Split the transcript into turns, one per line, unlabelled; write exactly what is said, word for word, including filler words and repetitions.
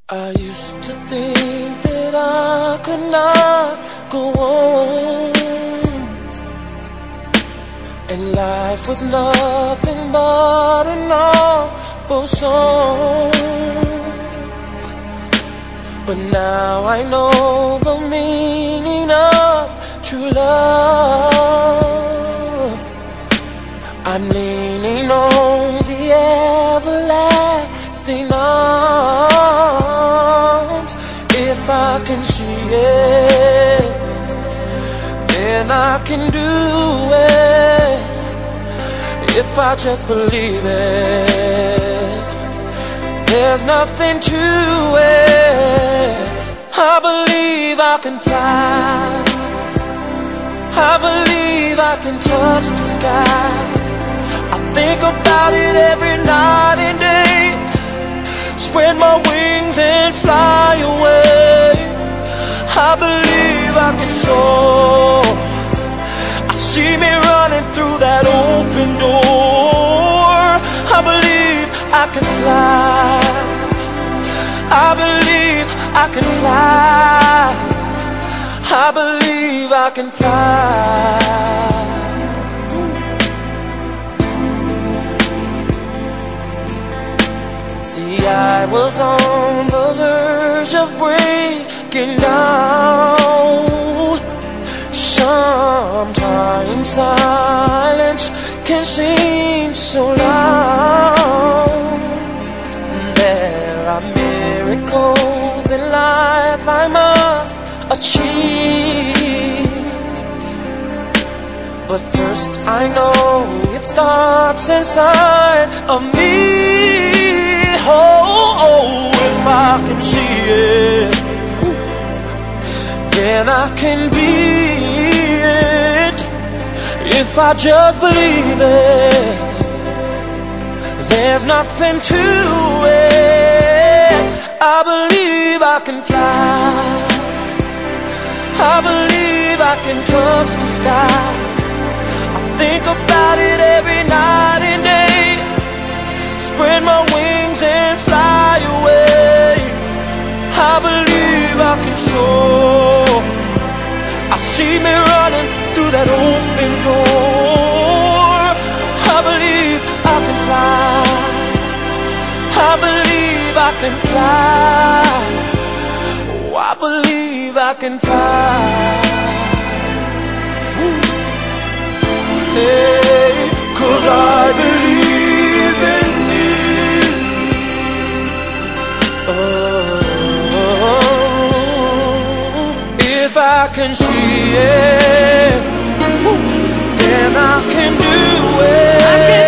I used to think that I could not go on, and life was nothing but an awful song. But now I know the meaning of true love. I'm leaning on the everlasting arms. If I can see it, then I can do it. If I just believe it, there's nothing to it. I believe I can fly. I believe I can touch the sky. I think about it every night and day. Spread my wings and fly away. I believe I can soar. I see me running through that open door. I believe I can fly. I believe I can fly. I believe I can fly. See, I was on the verge of breaking down. Sometimes silence can seem so loud. There are miracles in life I must achieve, but first I know it starts inside of me. Oh, oh, if I can see it, then I can be it. If I just believe it, there's nothing to it. I believe I can fly. I believe I can touch the sky. I think about it every night and day. Spread my wings and fly away. I believe I can soar. I see me running through that open door. I believe I can fly. I believe I can fly. Oh, I believe I can fly. Woo. Hey, 'cause I believe in you. Oh, if I can see it, woo, then I can do it. I can